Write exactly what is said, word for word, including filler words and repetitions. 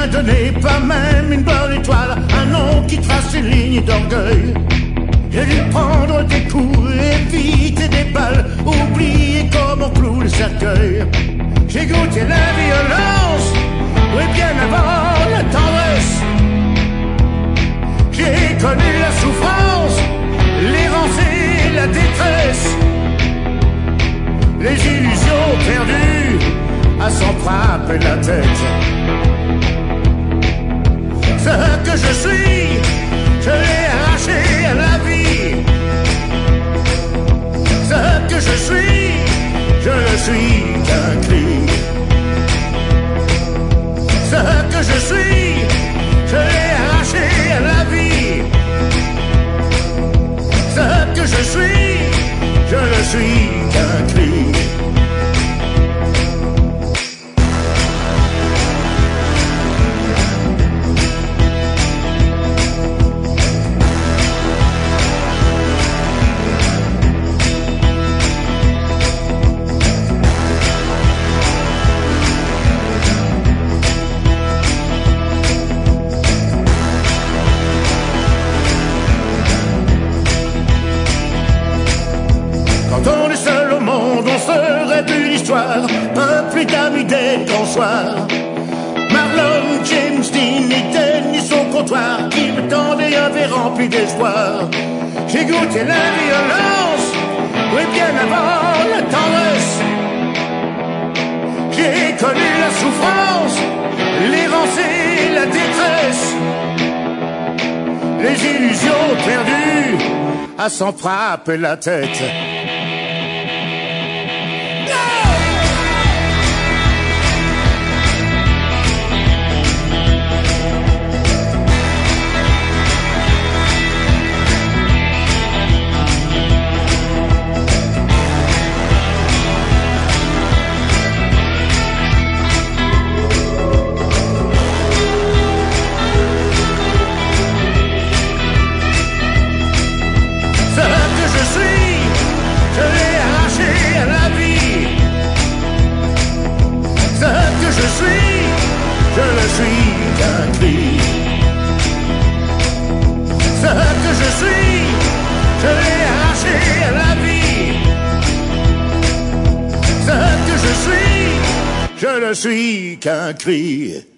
donné, pas même une bonne étoile, un nom qui trace une ligne d'orgueil. J'ai dû prendre des coups, éviter des balles, oublier comment on cloue le cercueil. J'ai goûté la violence, oui bien avant la tendresse. J'ai connu la souffrance, l'errance et la détresse. Les illusions perdues à s'en frapper la tête. Ce que je suis, je l'ai arraché à la vie. Ce que je suis, je ne suis qu'un cri. Ce que je suis, je l'ai arraché à la vie. Ce que je suis, je ne suis qu'un cri. Quand on est seul au monde, on ferait plus d'histoire, un plus d'amis dès le grand soir. Marlon, James Dean n'était ni son comptoir, qui me tendait un verre rempli d'espoir. J'ai goûté la violence, oui bien avant la tendresse. J'ai connu la souffrance, l'errance et la détresse. Les illusions perdues à s'en frapper la tête. Je ne suis qu'un cri. Ce que je suis, je l'ai arraché à la vie. Ce que je suis, je ne suis qu'un cri.